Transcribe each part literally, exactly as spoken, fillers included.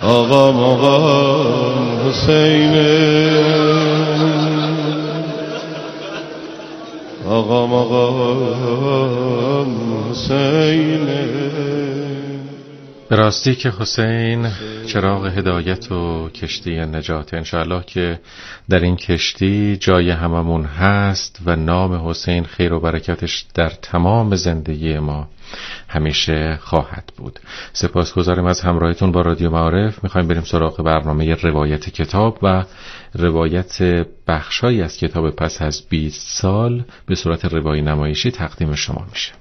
آقا مقام حسینه، آقا مقام حسینه. به راستی که حسین چراغ هدایت و کشتی نجات، انشاءالله که در این کشتی جای هممون هست و نام حسین خیر و برکتش در تمام زندگی ما همیشه خواهد بود. سپاسگزاریم از همراهیتون با رادیو معارف. میخوایم بریم سراغ برنامه روایت کتاب و روایت بخشایی از کتاب پس از بیست سال به صورت روایی نمایشی تقدیم شما میشه.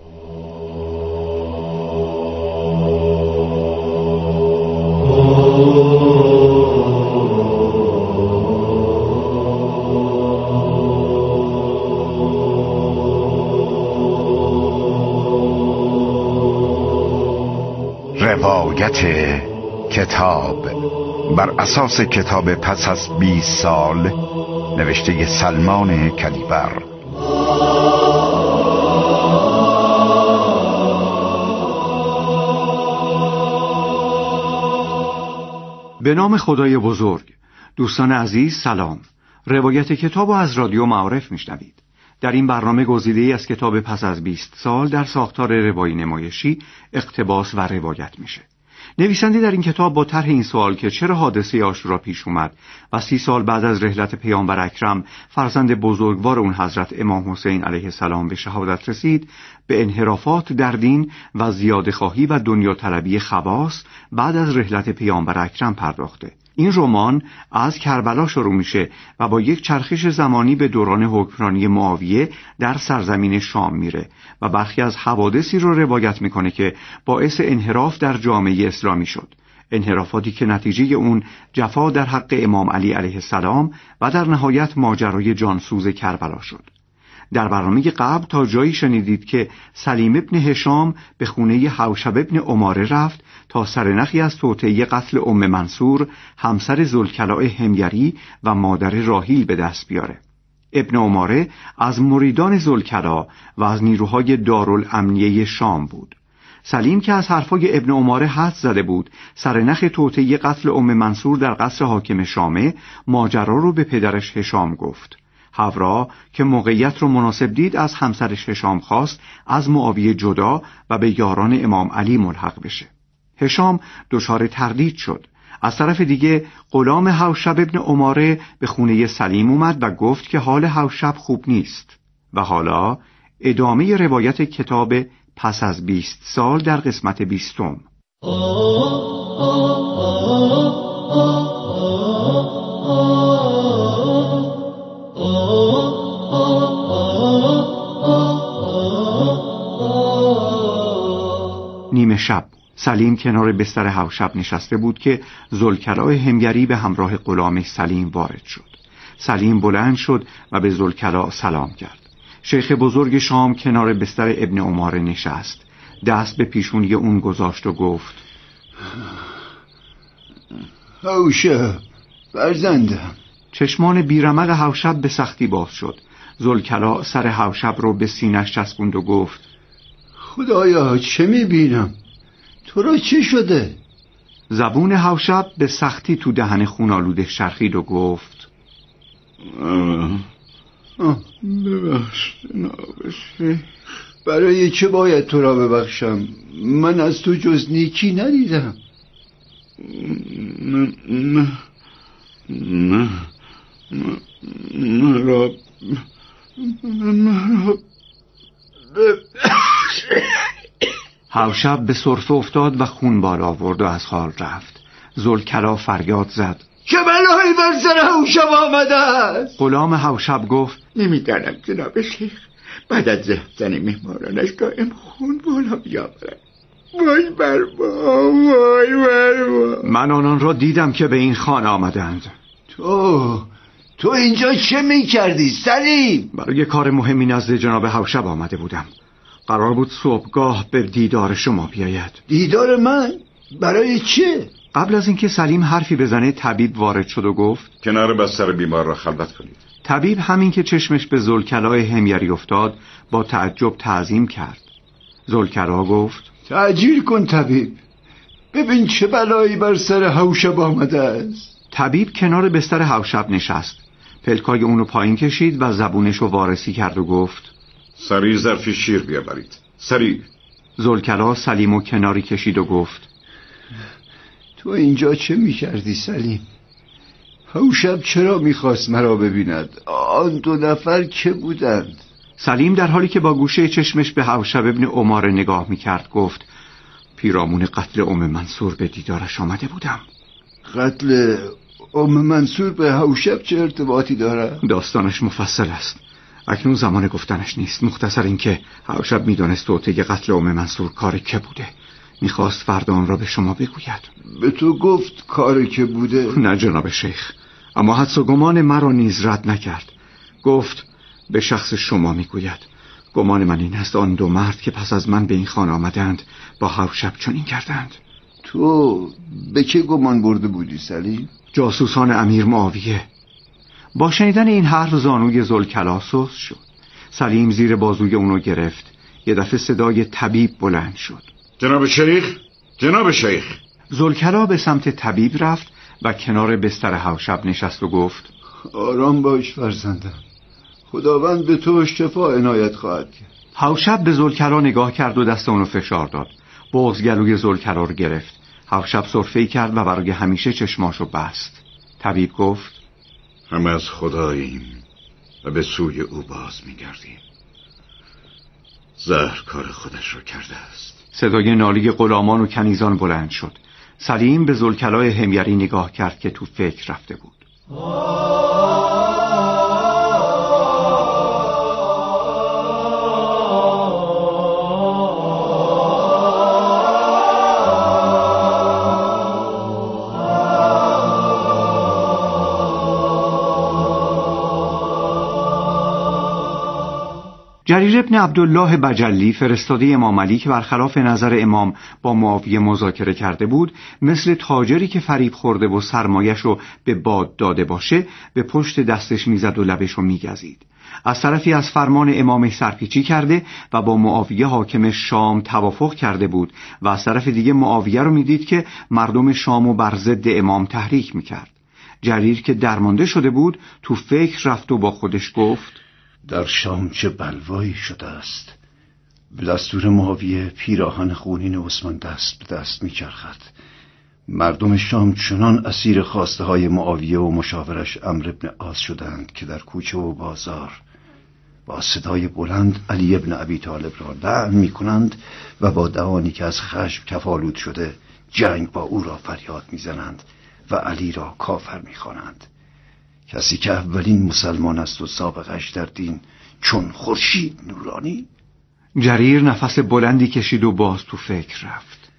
روایت کتاب بر اساس کتاب پس از بیست سال نوشته سلمان کلیبر. به نام خدای بزرگ. دوستان عزیز سلام. روایت کتاب از رادیو معارف میشنوید. در این برنامه گزیده‌ای از کتاب پس از بیست سال در ساختار روایی نمایشی اقتباس و روایت میشه. نویسنده در این کتاب با طرح این سوال که چرا حادثه عاشورا پیش اومد و سی سال بعد از رحلت پیامبر اکرم فرزند بزرگوار اون حضرت امام حسین علیه السلام به شهادت رسید، به انحرافات در دین و زیادخواهی و دنیا طلبی خواص بعد از رحلت پیامبر اکرم پرداخته. این رمان از کربلا شروع میشه و با یک چرخش زمانی به دوران حکمرانی معاویه در سرزمین شام میره و برخی از حوادثی رو روایت میکنه که باعث انحراف در جامعه اسلامی شد. انحرافاتی که نتیجه اون جفا در حق امام علی علیه السلام و در نهایت ماجرای جانسوز کربلا شد. در برنامه قبل تا جایی شنیدید که سلیم ابن هشام به خونه حوشب ابن عماره رفت تا سرنخی از توطئه قتل ام منصور همسر ذوالکلاء حمیری و مادر راحیل به دست بیاره. ابن عماره از مریدان ذوالکلاء و از نیروهای دارالامنیه شام بود. سلیم که از حرفای ابن عماره حد زده بود سرنخ توطئه قتل ام منصور در قصر حاکم شامه، ماجرا رو به پدرش هشام گفت. حورا که موقعیت رو مناسب دید از همسرش هشام خواست از معاویه جدا و به یاران امام علی ملحق بشه. هشام دچار تردید شد. از طرف دیگه غلام حوشب ابن عماره به خونه سلیم اومد و گفت که حال حوشب خوب نیست. و حالا ادامه روایت کتاب پس از بیست سال در قسمت بیستم. نیمه شب سلیم کنار بستر حوشب نشسته بود که ذوالکلاء حمیری به همراه غلام سلیم وارد شد. سلیم بلند شد و به ذوالکلاء سلام کرد. شیخ بزرگ شام کنار بستر ابن عماره نشست، دست به پیشونی اون گذاشت و گفت: حوشب فرزندم. چشمان بیرمق حوشب به سختی باز شد. ذوالکلاء سر حوشب رو به سینه‌اش چسبوند و گفت: خدایا چه میبینم؟ تو را چه شده؟ زبون حوشب به سختی تو دهن خونالوده شرخید و گفت: ببخش جناب شیخ. برای چه باید تو را ببخشم؟ من از تو جز نیکی ندیدم. نه نه نه نه را نه را حوشب به سرفه افتاد و خون بالا آورد و از حال رفت. ذوالکلاء فریاد زد: چه بلایی بر سر حوشب آمده است؟ غلام حوشب گفت: نمیدانم جناب شیخ، بعد از زهزن مهمانانش دائم خون بالا می‌آورد. وای بر ما، وای بر ما. من آنان را دیدم که به این خانه آمدند. تو تو اینجا چه می‌کردی سلیم؟ برای کار مهمی نزد جناب حوشب آمده بودم. قرار بود صبحگاه به دیدار شما بیاید. دیدار من؟ برای چه؟ قبل از اینکه سلیم حرفی بزنه طبیب وارد شد و گفت: کنار بستر بیمار را خلوت کنید. طبیب همین که چشمش به ذوالکلاء حمیری افتاد با تعجب تعظیم کرد. ذوالکلاء گفت: تعجیل کن طبیب. ببین چه بلایی بر سر حوشب آمده است. طبیب کنار بستر حوشب نشست، پلکای اونو پایین کشید و زبونشو وارسی کرد و گفت سریع ظرفی شیر بیاورید، سریع. ذوالکلا سلیمو کناری کشید و گفت تو اینجا چه میکردی سلیم؟ حوشب چرا میخواست مرا ببیند؟ آن دو نفر که بودند؟ سلیم در حالی که با گوشه چشمش به حوشب ابن عمار نگاه میکرد گفت پیرامون قتل ام منصور به دیدارش آمده بودم. قتل ام منصور به حوشب چه ارتباطی دارد؟ داستانش مفصل است، اکنون زمان گفتنش نیست. مختصر این که حوشب میدانست توطئه قتل ام منصور کار که بوده، میخواست فردا آن را به شما بگوید. به تو گفت کار که بوده؟ نه جناب شیخ، اما حدس و گمان مرا نیز رد نکرد. گفت به شخص شما میگوید. گمان من این است آن دو مرد که پس از من به این خانه آمدند با حوشب چنین کردند. تو به چه گمان برده بودی سلیم؟ جاسوسان امیر معاویه. با شنیدن این حرف زانوی ذوالکلا سست شد. سلیم زیر بازوی اونو گرفت. یه دفعه صدای طبیب بلند شد. جناب شیخ، جناب شیخ. ذوالکلا به سمت طبیب رفت و کنار بستر حوشب نشست و گفت آرام باش فرزندم، خداوند به تو شفا عنایت خواهد کرد. حوشب به ذوالکلا نگاه کرد و دست اونو فشار داد. بغض گلوی ذوالکلا رو گرفت. حوشب سرفه‌ای کرد و برای همیشه چشماشو بست. طبیب گفت همه از خداییم و به سوی او باز میگردیم. زهر کار خودش رو کرده است. صدای نالی غلامان و کنیزان بلند شد. سلیم به ذوالکلای حمیری نگاه کرد که تو فکر رفته بود. جریر ابن عبدالله بجلی فرستاده امام علی که برخلاف نظر امام با معاویه مذاکره کرده بود، مثل تاجری که فریب خورده و سرمایش رو به باد داده باشه به پشت دستش میزد و لبش رو میگزید. از طرفی از فرمان امام سرپیچی کرده و با معاویه حاکم شام توافق کرده بود و از طرف دیگه معاویه رو میدید که مردم شام رو بر ضد امام تحریک میکرد. جریر که درمانده شده بود تو فکر رفت و با خودش گفت در شام چه بلوایی شده است. به دستور معاویه پیراهن خونین عثمان دست به دست میچرخد. مردم شام چنان اسیر خواسته های معاویه و مشاورش عمرو بن عاص شدند که در کوچه و بازار با صدای بلند علی بن ابی طالب را لعن میکنند و با دهانی که از خشم تفالود شده جنگ با او را فریاد میزنند و علی را کافر میخوانند. کسی که اولین مسلمان است و سابقش در دین چون خورشید نورانی. جریر نفس بلندی کشید و باز تو فکر رفت.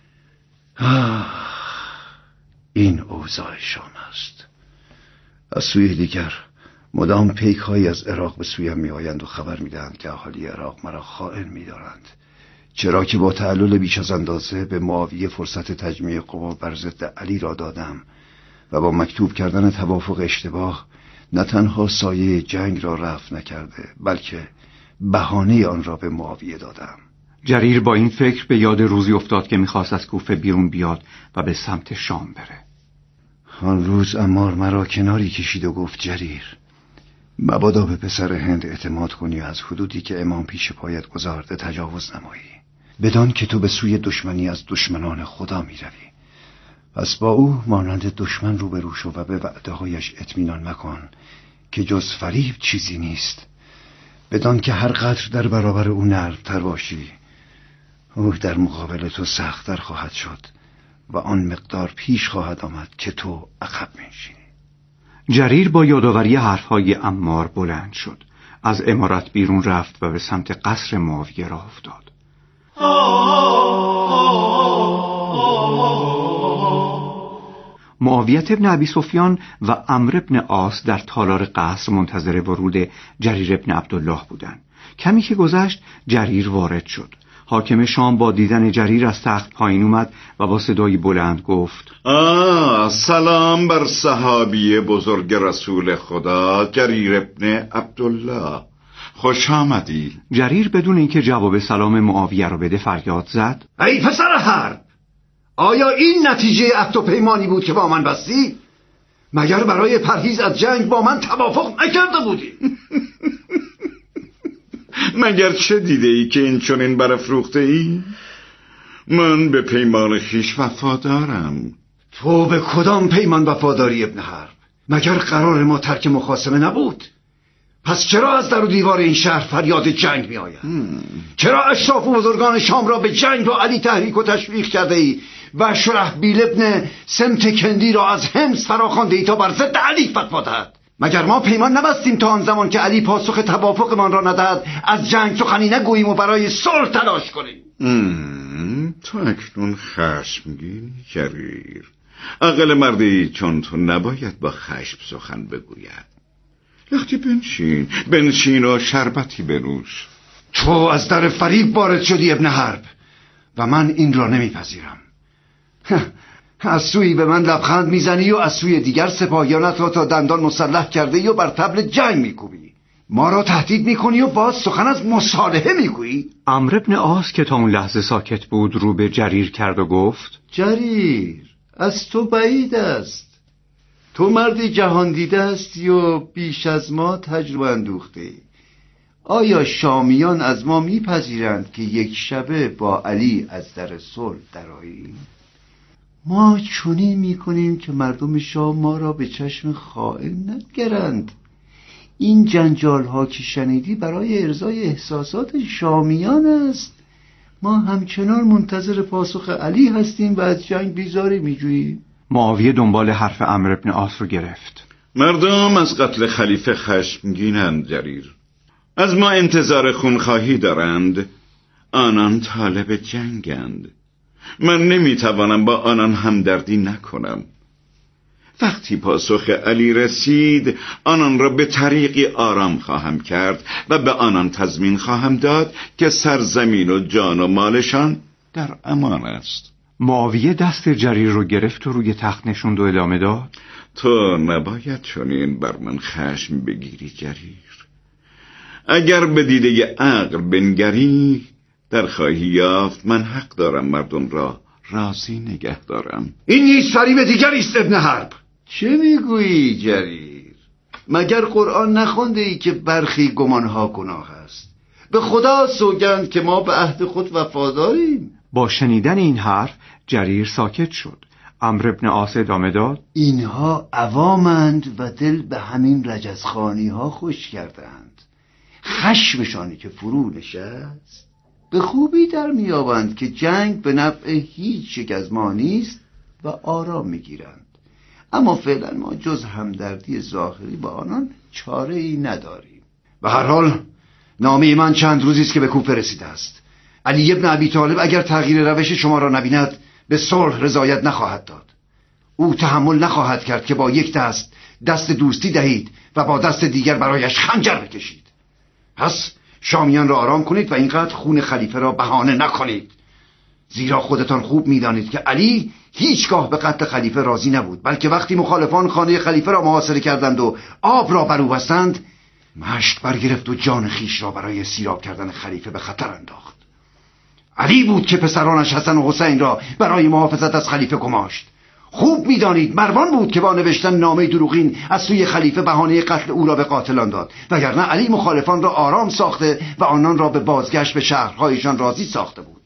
آه، این اوضاع شام است. از سوی دیگر مدام پیک هایی از عراق به سویم می آیند و خبر می دهند که اهالی عراق مرا خائن می دارند، چرا که با تعلل بیش از اندازه به معاویه فرصت تجمیع قوا بر ضد علی را دادم و با مکتوب کردن توافق اشتباه نه تنها سایه جنگ را رفع نکرده بلکه بهانه آن را به معاویه دادم. جریر با این فکر به یاد روزی افتاد که میخواست از کوفه بیرون بیاد و به سمت شام بره. آن روز عمار مرا کناری کشید و گفت جریر، مبادا به پسر هند اعتماد کنی و از حدودی که امام پیش پایت گذارده تجاوز نمایی، بدان که تو به سوی دشمنی از دشمنان خدا می روی. پس با او مانند دشمن روبرو شو و به وعده هایش اطمینان مکن که جز فریب چیزی نیست، بدان که هر قدر در برابر او نرم تر باشی او در مقابل تو سخت‌تر خواهد شد و آن مقدار پیش خواهد آمد که تو عقب می‌نشینی. جریر با یادآوری حرفهای عمار بلند شد، از عمارت بیرون رفت و به سمت قصر معاویه راه افتاد. معاویه ابن ابی سفیان و عمرو بن عاص در تالار قصر منتظر ورود جریر ابن عبدالله بودند. کمی که گذشت جریر وارد شد. حاکم شام با دیدن جریر از تخت پایین اومد و با صدای بلند گفت آه سلام بر صحابی بزرگ رسول خدا جریر ابن عبدالله، خوش آمدی. جریر بدون اینکه جواب سلام معاویه رو بده فریاد زد ای پسر حرب، آیا این نتیجه عهد و پیمانی بود که با من بستی؟ مگر برای پرهیز از جنگ با من توافق نکرده بودی؟ مگر چه دیده ای که این چنین برافروخته ای؟ من به پیمان خویش وفادارم. تو به کدام پیمان وفاداری ابن حرب؟ مگر قرار ما ترک مخاصمه نبود؟ پس چرا از در و دیوار این شهر فریاد جنگ می آید؟ چرا اشراف و بزرگان شام را به جنگ با علی تحریک و تشویق کرده ای و شرحبیل ابن سمت کندی را از حمص فراخوانده ای تا بر ضد علی فتوا دهد؟ مگر ما پیمان نبستیم تا آن زمان که علی پاسخ توافقمان را ندهد از جنگ سخنی نگوییم و برای صلح تلاش کنیم؟ تو اکنون خشمگینی جریر. عقل مردی چون تو نباید با خشم سخن بگوید. لختی بنشین بنشین و شربتی بنوش. تو از در فریب وارد شدی ابن حرب و من این را نمیپذیرم. از سوی به من لبخند میزنی و از سوی دیگر سپاهیانت را تا دندان مسلح کرده و بر طبل جنگ میکوبی. ما را تهدید میکنی و باز سخن از مصالحه میگویی؟ عمرو بن عاص که تا اون لحظه ساکت بود رو به جریر کرد و گفت: جریر، از تو بعید است. تو مردی جهان دیده هستی و بیش از ما تجربه اندوخته. آیا شامیان از ما میپذیرند که یک شبه با علی از در صلح درآییم؟ ما چنین میکنیم که مردم شام ما را به چشم خائن نگرند. این جنجال ها که شنیدی برای ارضای احساسات شامیان است. ما همچنان منتظر پاسخ علی هستیم و از جنگ بیزاری میجوییم. معاویه دنبال حرف عمرو بن عاص رو گرفت. مردم از قتل خلیفه خشمگینند جریر. از ما انتظار خونخواهی دارند. آنان طالب جنگند. من نمیتوانم با آنان همدردی نکنم. وقتی پاسخ علی رسید آنان را به طریقی آرام خواهم کرد و به آنان تضمین خواهم داد که سرزمین و جان و مالشان در امان است. معاویه دست جریر رو گرفت و روی تخت نشوند و ادامه داد: تو نباید چنین بر من خشم بگیری جریر. اگر به دیده عقل بنگری در خواهی یافت من حق دارم مردم را راضی نگه دارم. این نیز فریب دیگری است ابن حرب. چه میگویی جریر؟ مگر قرآن نخونده ای که برخی گمانها گناه است؟ به خدا سوگند که ما به عهد خود وفاداریم. با شنیدن این حرف جریر ساکت شد. عمرو بن عاص ادامه داد: اینها عوامند و دل به همین رجزخوانی ها خوش کردند. خشمشانی که فرو نشست به خوبی در میابند که جنگ به نفع هیچ یک از ما نیست و آرام میگیرند. اما فعلا ما جز همدردی ظاهری با آنان چاره ای نداریم. به هر حال نامه من چند روزی است که به کوفه رسیده است. علی ابن ابی طالب اگر تغییر روش شما را نبیند به صلح رضایت نخواهد داد. او تحمل نخواهد کرد که با یک دست دست دوستی دهید و با دست دیگر برایش خنجر بکشید. پس شامیان را آرام کنید و اینقدر خون خلیفه را بهانه نکنید. زیرا خودتان خوب میدانید که علی هیچگاه به قتل خلیفه راضی نبود، بلکه وقتی مخالفان خانه خلیفه را محاصره کردند و آب را بر او بستند مشک برگرفت و جان خیش را برای سیراب کردن خلیفه به خطر انداخت. علی بود که پسرانش حسن و حسین را برای محافظت از خلیفه گماشت. خوب میدانید مروان بود که با نوشتن نامه دروغین از سوی خلیفه بهانه قتل او را به قاتلان داد، وگرنه علی مخالفان را آرام ساخته و آنان را به بازگشت به شهرهایشان راضی ساخته بود.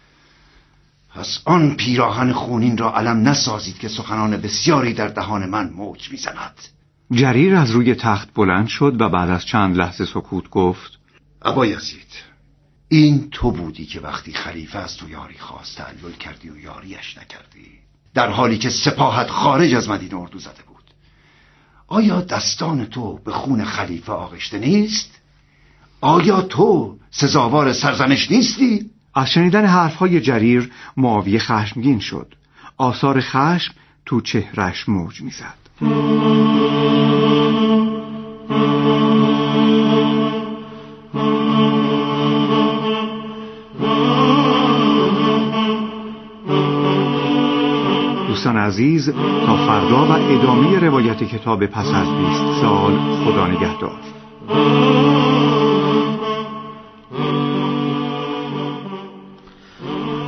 پس آن پیراهن خونین را علم نسازید که سخنان بسیاری در دهان من موج میزند. جریر از روی تخت بلند شد و بعد از چند لحظه سکوت گفت: ابا یزید، این تو بودی که وقتی خلیفه از تو یاری خواست تعلل کردی و یاریش نکردی، در حالی که سپاهت خارج از مدینه اردو زده بود. آیا دستان تو به خون خلیفه آغشته نیست؟ آیا تو سزاوار سرزنش نیستی؟ از شنیدن حرفهای جریر معاویه خشمگین شد. آثار خشم تو چهرش موج میزد. دوستان عزیز، تا فردا و ادامه روایت کتاب پس از بیست سال خدا نگهدار.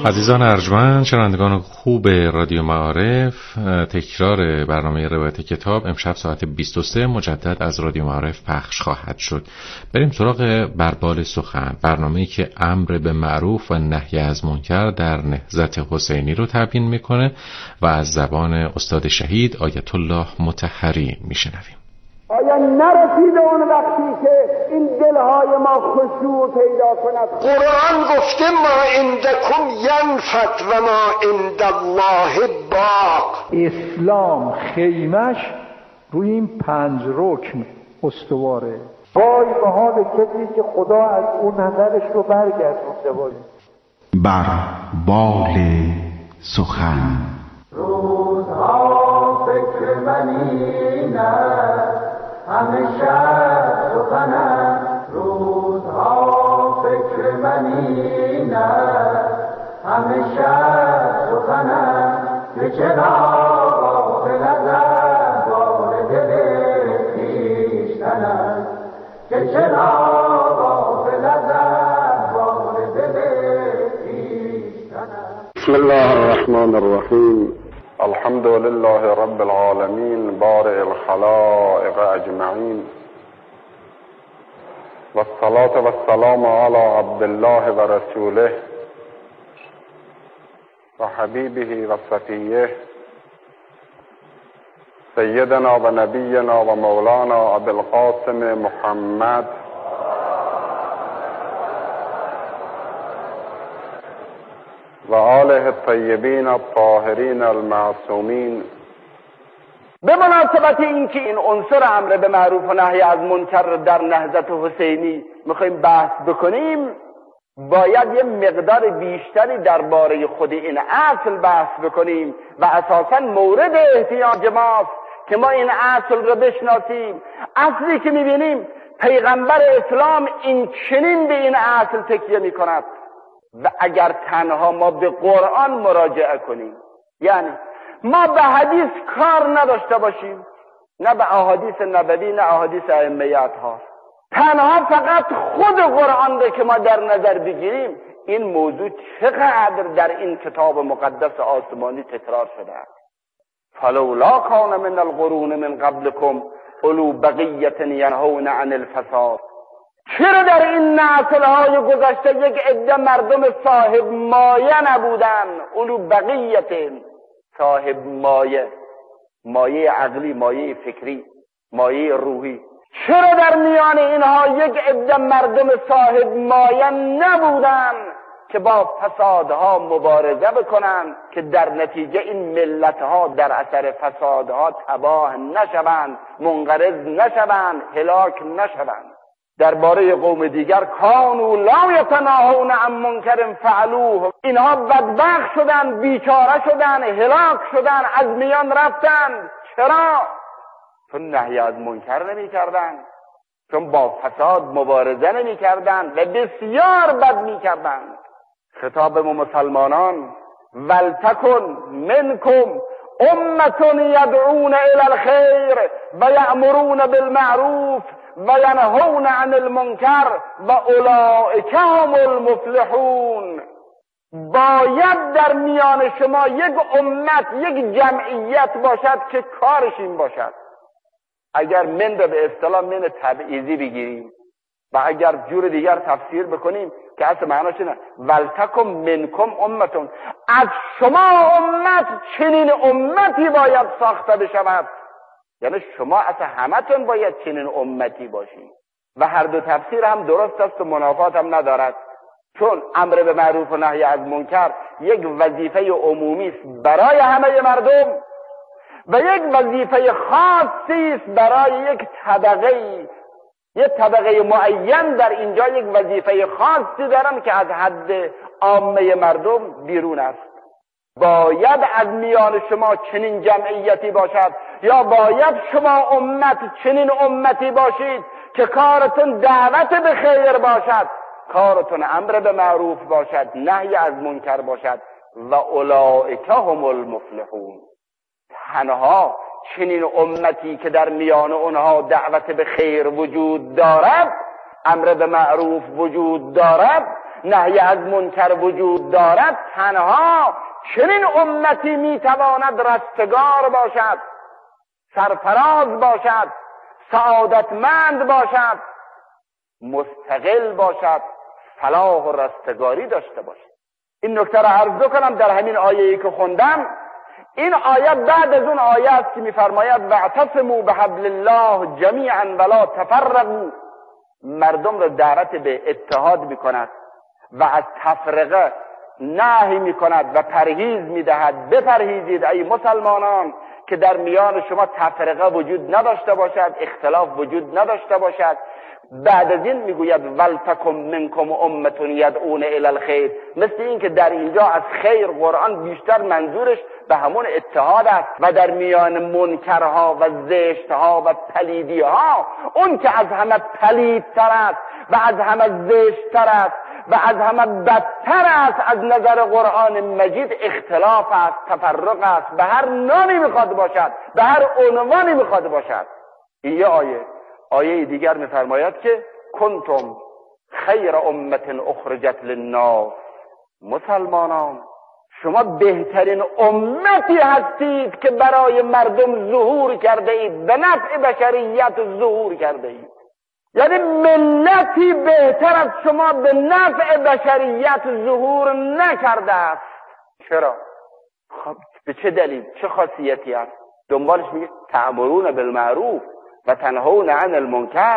عزیزان ارجمند، شنوندگان خوب رادیو معارف، تکرار برنامه روایت کتاب امشب ساعت بیست و سه مجدد از رادیو معارف پخش خواهد شد. بریم سراغ بربال سخن، برنامه‌ای که امر به معروف و نهی از منکر در نهضت حسینی رو تبیین میکنه و از زبان استاد شهید آیت الله مطهری میشنویم. آیا نرسیده اون وقتی که این دلهای ما خشوع پیدا کند؟ قرآن گفته ما عندکم ینفد و ما عند الله باق. اسلام خیمش روی این پنج رکن استواره. وای به حال کسی که خدا از اون نظرش رو برگردونده باشه. بر بال سخن روزها فکر منی نه همیشه سخنم، روزها فکر منی نه همیشه سخنم، که چرا غافل ازم بار دل خویشتنم، که چرا غافل ازم بار دل خویشتنم. بسم الله الرحمن الرحیم. الحمد لله رب العالمين بارئ الخلائق اجمعین والصلاة والسلام على عبد الله ورسوله وحبيبه وصفيه سيدنا ونبينا ومولانا ابي القاسم محمد و آله الطیبین الطاهرین المعصومین. به مناسبت اینکه این عنصر امر به معروف و نهی از منکر در نهضت حسینی میخوایم بحث بکنیم، باید یه مقدار بیشتری درباره خود این اصل بحث بکنیم و اساساً مورد احتیاج ماست که ما این اصل رو بشناسیم. اصلی که میبینیم پیغمبر اسلام این چنین به این اصل تکیه میکند و اگر تنها ما به قرآن مراجعه کنیم، یعنی ما به حدیث کار نداشته باشیم، نه به احادیث نبوی نه احادیث ائمه اطهار، تنها فقط خود قرآن رو که ما در نظر بگیریم، این موضوع چقدر در این کتاب مقدس آسمانی تکرار شده است. فلولا کان من القرون من قبلکم اولو بقیة ینهون عن الفساد. چرا در این نسل‌های گذشته یک عده مردم صاحب مایه نبودن؟ اولو بقیت، صاحب مایه، مایه عقلی، مایه فکری، مایه روحی. چرا در میان اینها یک عده مردم صاحب مایه نبودن که با فسادها مبارزه بکنن که در نتیجه این ملتها در اثر فسادها تباه نشوند، منقرض نشوند، هلاک نشوند؟ درباره قوم دیگر کانوا لا یتناهون عن منکر فعلوه، اینها بدبخت شدن، بیچاره شدن، هلاک شدن، از میان رفتن. چرا؟ چون نهی از منکر نمی کردن، چون با فساد مبارزه نمی کردن و بسیار بد می کردن. خطاب مسلمانان ولتکن منکم امة یدعون الی الخیر و یأمرون بالمعروف و ینهون عن المنکر و اولئک هم المفلحون. باید در میان شما یک امت، یک جمعیت باشد که کارش این باشد. اگر من را به اصطلاح من تبعیضی بگیریم و اگر جور دیگر تفسیر بکنیم که اصل معناش اینه ولتکم منکم امتون، از شما امت چنین امتی باید ساخته بشود، یعنی شما اصلا همتون باید چنین امتی باشید. و هر دو تفسیر هم درست است و منافات هم ندارد، چون امر به معروف و نهی از منکر یک وظیفه عمومی است برای همه مردم و یک وظیفه خاصی است برای یک طبقه، یک طبقه معین در اینجا یک وظیفه خاصی دارن که از حد عامه مردم بیرون است. باید از میان شما چنین جمعیتی باشد یا باید شما امت چنین امتی باشید که کارتون دعوت به خیر باشد، کارتون امر به معروف باشد، نهی از منکر باشد. و اولئک هم المفلحون. تنها چنین امتی که در میان اونها دعوت به خیر وجود دارد، امر به معروف وجود دارد نهی از منکر وجود دارد، تنها چنین امتی میتواند رستگار باشد، سرفراز باشد، سعادتمند باشد، مستقل باشد، فلاح و رستگاری داشته باشد. این نکته را عرض کنم در همین آیه‌ای که خوندم. این آیه بعد از اون آیه است که می‌فرماید واعتصموا بحبل الله جمیعا ولا تفرقوا، مردم را دعوت به اتحاد می‌کند و از تفرقه نهی می‌کند و پرهیز می‌دهد. بپرهیزید ای مسلمانان که در میان شما تفرقه وجود نداشته باشد، اختلاف وجود نداشته باشد. بعد از این میگوید ولتکم منکم امة یدعون الی الخیر، مثل این که در اینجا از خیر قرآن بیشتر منظورش به همون اتحاد است و در میان منکرها و زشتها و پلیدیها اون که از همه پلیدتر است و از همه زشتتر است و از همه بدتر است از نظر قرآن مجید اختلاف است، تفرق است، به هر نامی میخواد باشد، به هر عنوانی میخواد باشد. این یه آیه. آیه دیگر میفرماید که کنتم خیر امت اخرجت للناس، مسلمانان شما بهترین امتی هستید که برای مردم ظهور کرده اید، به نفع بشریت ظهور کرده اید. یعنی ملتی بهتر از شما به نفع بشریت ظهور نکرده است. چرا؟ خب به چه دلیل؟ چه خاصیتی است؟ دنبالش میگه تأمرون بالمعروف و تنهون عن المنکر.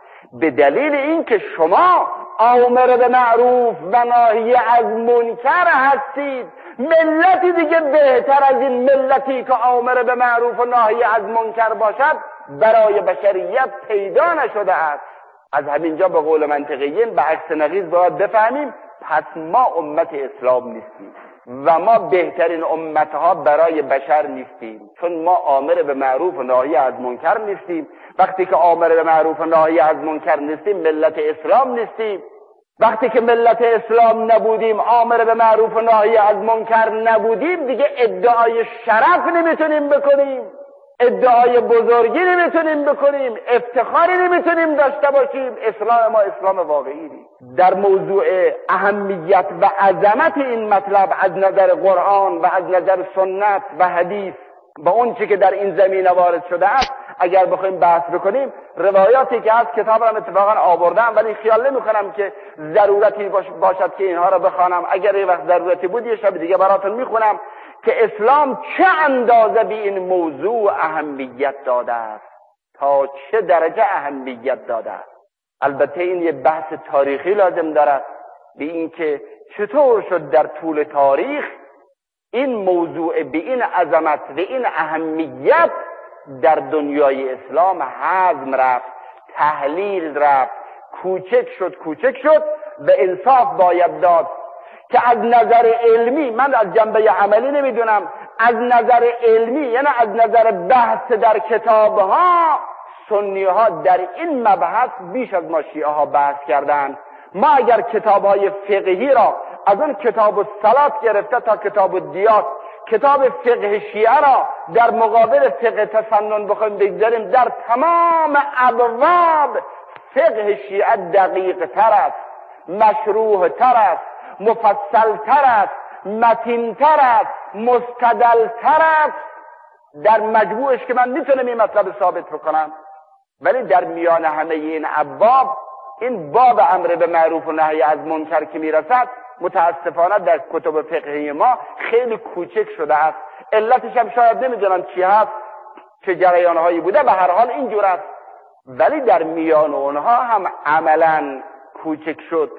به دلیل اینکه شما آمر به معروف و ناهی از منکر هستید. ملتی دیگه بهتر از این ملتی که آمر به معروف و ناهی از منکر باشد برای بشریت پیدا نشده است. از همینجا به قول منطقیین به عکس نقیض باید بفهمیم پس ما امت اسلام نیستیم و ما بهترین امتها برای بشر نیستیم، چون ما آمر به معروف و ناهی از منکر نیستیم. وقتی که آمر به معروف و ناهی از منکر نیستیم ملت اسلام نیستیم. وقتی که ملت اسلام نبودیم، آمر به معروف و ناهی از منکر نبودیم، دیگه ادعای شرف نمیتونیم بکنیم، ادعای بزرگی نمیتونیم بکنیم، افتخاری نمیتونیم داشته باشیم. اسلام ما اسلام واقعی نیست. در موضوع اهمیت و عظمت این مطلب از نظر قرآن و از نظر سنت و حدیث با اون چی که در این زمینه وارد شده است اگر بخوایم بحث بکنیم، روایاتی که از کتاب هم اتفاقا آوردم ولی خیال نمی‌کنم که ضرورتی باشد که اینها را بخوانم. اگر یه وقت ضرورتی بود یه شب دیگه براتون میخونم که اسلام چه اندازه به این موضوع اهمیت داده است، تا چه درجه اهمیت داده است. البته این یه بحث تاریخی لازم دارد به این که چطور شد در طول تاریخ این موضوع به این عظمت و این اهمیت در دنیای اسلام هضم رفت، تحلیل رفت، کوچک شد کوچک شد. و انصاف باید داد که از نظر علمی، من از جنبه عملی نمیدونم، از نظر علمی یعنی از نظر بحث در کتابها، سنی ها در این مبحث بیش از ما شیعه ها بحث کردند. ما اگر کتاب های فقهی را از اون کتاب الصلات گرفته تا کتاب الدیات، کتاب فقه شیعه را در مقابل فقه تسنن بخوایم بگذاریم، در تمام ابواب فقه شیعه دقیق تر است، مشروح تر است، مفصل تر است، متین تر است، مستدل تر است. در مجموعش که من میتونم این مطلب ثابت بکنم، ولی در میان همه این ابواب این باب امر به معروف و نهی از منکر که میرسد متاسفانه در کتب فقهی ما خیلی کوچک شده است. علتش هم شاید نمیدونم چی هست، چه جریانهایی بوده، به هر حال اینجور است. ولی در میان اونها هم عملا کوچک شد.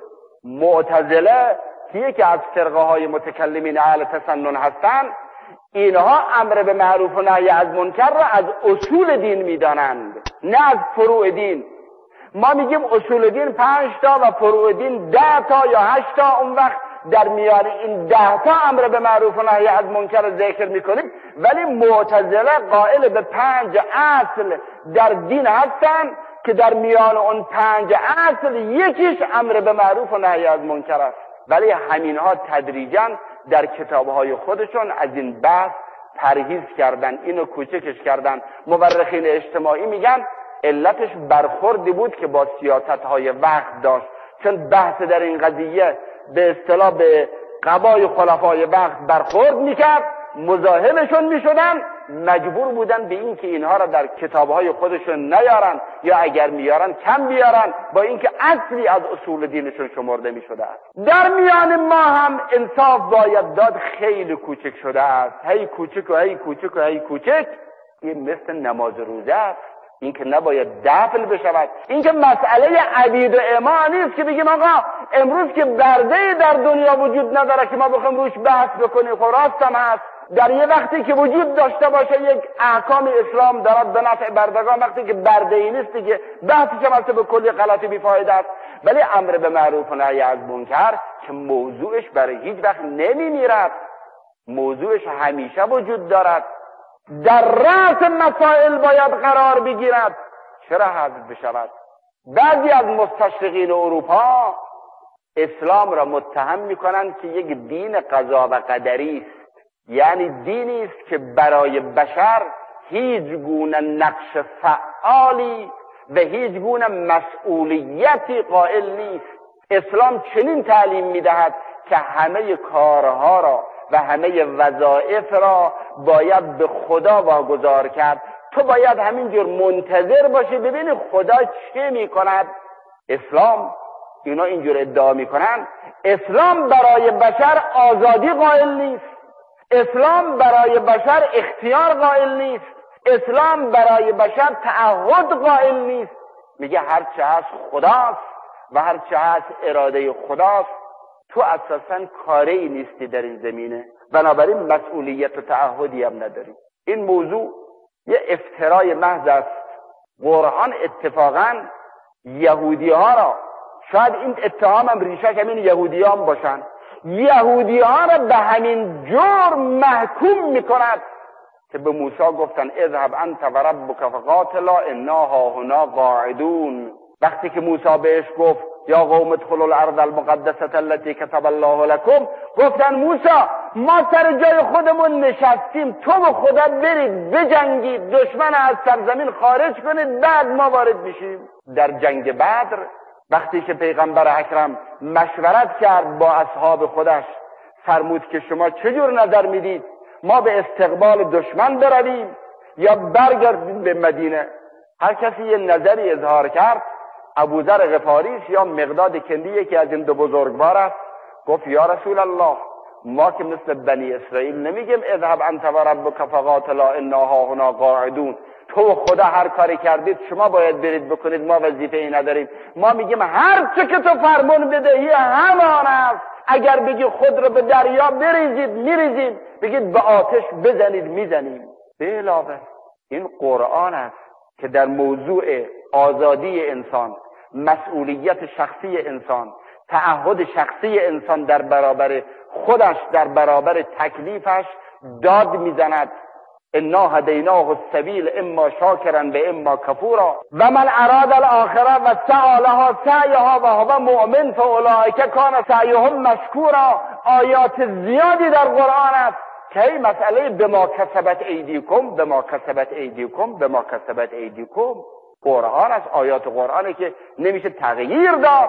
معتزله که یکی از فرقه های متکلمین اهل تسنن هستند، اینها امر به معروف و نهی از منکر را از اصول دین میدانند، نه از فروع دین. ما میگیم اصول دین پنج تا و فروع دین ده تا یا هشت تا. اون وقت در میان این ده تا امر به معروف و نهی از منکر ذکر میکنیم، ولی معتزله قائل به پنج اصل در دین هستند که در میان اون پنج اصل یکیش امر به معروف و نهی از منکر است. ولی همینها تدریجاً در کتابهای خودشون از این بحث پرهیز کردن، اینو کوچکش کردن. مورخین اجتماعی میگن علتش برخوردی بود که با سیاستهای وقت داشت، چون بحث در این قضیه به اصطلاح به قبای خلفای وقت برخورد میکرد، مزاحمشون میشدن، مجبور بودن به این که اینها را در کتابهای خودشون نیارن یا اگر میارن کم بیارن، با اینکه اصلی از اصول دینشون شمرده میشده است. در میان ما هم انصاف باید داد، خیلی کوچک شده است، هی کوچک و هی کوچک و هی کوچک. این مثل نماز روزه است، این که نباید دفل بشود. این که مسئله عبید و اما نیست که بگیم آقا امروز که برده در دنیا وجود نداره که ما بخوام روش بحث بکنیم. خب راست هم هست، در یه وقتی که وجود داشته باشه یک احکام اسلام دارد به نفع بردگان، وقتی که برده ای نیست دیگه بحثش هم به کلی غلطی بیفایده است. ولی امر به معروف و نهی از منکر که موضوعش برای هیچ وقت نمیمیرد، موضوعش همیشه وجود دارد، در رأس مسائل باید قرار بگیرد، چرا حذف بشود؟ بعضی از مستشرقین اروپا اسلام را متهم میکنند که یک دین قضا و قدری است، یعنی دینی است که برای بشر هیچ گونه نقش فعالی و هیچ گونه مسئولیتی قائل نیست. اسلام چنین تعلیم میدهد که همه کارها را و همه وظایف را باید به خدا واگذار کرد. تو باید همینجور منتظر باشی ببینی خدا چه میکند. اسلام اینا اینجور ادعا میکنن اسلام برای بشر آزادی قائل نیست، اسلام برای بشر اختیار قائل نیست، اسلام برای بشر تعهد قائل نیست. میگه هر چه هست خداست و هر چه هست اراده خداست، تو اساساً کاری نیستی در این زمینه، بنابراین مسئولیت و تعهدی هم نداری. این موضوع یه افترای محض است. قرآن اتفاقاً یهودی ها را، شاید این اتهام هم ریشه همین یهودی هم باشن، یهودی ها را به همین جرم محکوم میکند که به موسی گفتن اذهب انت و ربک فقاتلا انا هاهنا قاعدون. وقتی که موسی بهش گفت یا قوم ادخلوا الارض المقدسه التي كتب الله لكم، گفتن موسی ما سر جای خودمون نشستیم، تو و خدا برید بجنگید، دشمن از سرزمین خارج کنید، بعد ما وارد میشیم. در جنگ بدر وقتی که پیغمبر اکرم مشورت کرد با اصحاب خودش، فرمود که شما چجور نظر میدید، ما به استقبال دشمن برویم یا برگردیم به مدینه؟ هر کسی یه نظری اظهار کرد. ابوذر غفاریش یا مقداد کندی یکی از این دو بزرگوار است، گفت یا رسول الله ما که مثل بنی اسرائیل نمیگیم اذهب انت و ربک فقاتلا انا هاهنا قاعدون، تو و خدا هر کاری کردید شما باید برید بکنید، ما وظیفه ای نداریم. ما میگیم هر چه که تو فرمان بدهی همان است. اگر بگی خود رو به دریا بریزید میریزیم، بگید به آتش بزنید میزنیم. به علاوه این قرآن است که در موضوع آزادی انسان، مسئولیت شخصی انسان، تعهد شخصی انسان در برابر خودش، در برابر تکلیفش داد میزند. انا هدیناه السبیل اما شاکرا و اما کفورا و من اراد الاخره و سعی لها سعیها و هو مؤمن فاولئک کان سعیهم مشکورا. آیات زیادی در قرآن است که این مسئله بما کسبت ایدیکم بما کسبت ایدیکم بما کسبت ایدیکم. قرآن است، آیات قرآنی که نمیشه تغییر داد.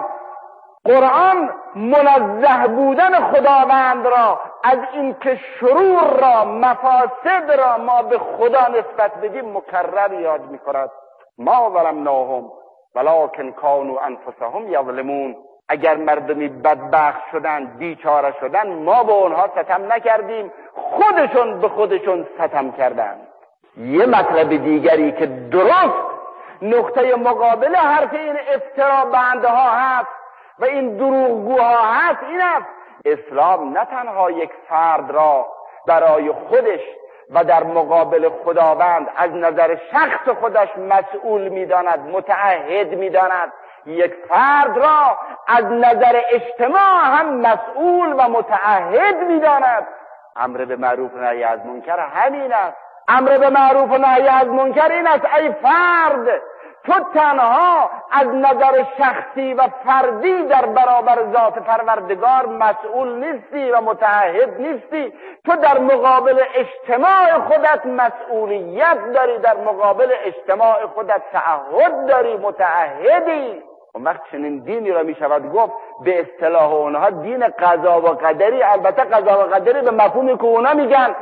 قرآن منزه بودن خداوند را از اینکه شرور را، مفاسد را ما به خدا نسبت بدیم مکرر یاد میکند. ما ظلمناهم ولکن کانوا انفسهم یظلمون. اگر مردمی بدبخت شدن، بیچاره شدن، ما به اونها ستم نکردیم، خودشون به خودشون ستم کردند. یه مطلب دیگری که درست نقطه مقابل حرف این افترا بنده ها هست و این دروغگوها هست این است: اسلام نه تنها یک فرد را برای خودش و در مقابل خداوند از نظر شخص خودش مسئول می‌داند، متعهد می‌داند، یک فرد را از نظر اجتماع هم مسئول و متعهد می‌داند. امر به معروف و نهی از منکر همین است. امر به معروف و نهی از منکر این است: ای فرد، تو تنها از نظر شخصی و فردی در برابر ذات پروردگار مسئول نیستی و متعهد نیستی، تو در مقابل اجتماع خودت مسئولیت داری، در مقابل اجتماع خودت تعهد داری، متعهدی. اون وقت چنین دینی را می شود گفت به اصطلاح اونها دین قضا و قدری. البته قضا و قدری به مفهومی که اونا میگن